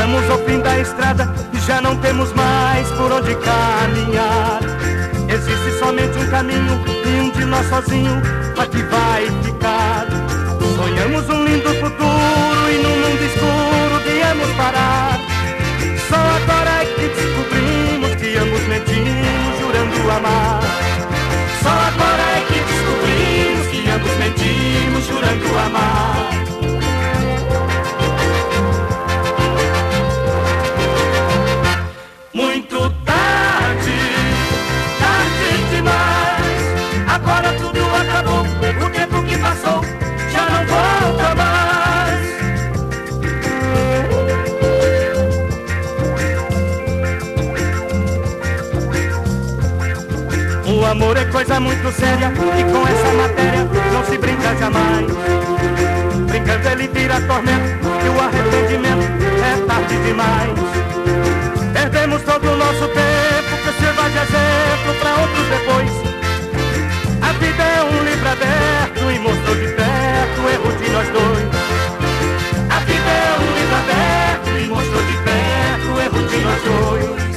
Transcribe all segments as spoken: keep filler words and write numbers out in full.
Chegamos ao fim da estrada e já não temos mais por onde caminhar. Existe somente um caminho e um de nós sozinho aqui vai ficar. Sonhamos um lindo futuro e num mundo escuro viemos parar. Só agora é que descobrimos que ambos mentimos jurando amar. Só agora é que descobrimos que ambos mentimos jurando amar. Muito tarde, tarde demais. Agora tudo acabou, o tempo que passou já não volta mais. O amor é coisa muito séria e com essa matéria não se brinca jamais. Brincando ele vira tormento e o arrependimento é tarde demais. Perdemos todo o nosso tempo que sirva de exemplo pra outros depois. A vida é um livro aberto e mostrou de perto o erro de nós dois. A vida é um livro aberto e mostrou de perto o erro de nós dois.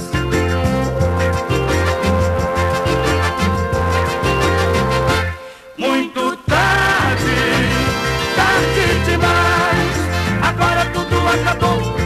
Muito tarde, tarde demais. Agora tudo acabou.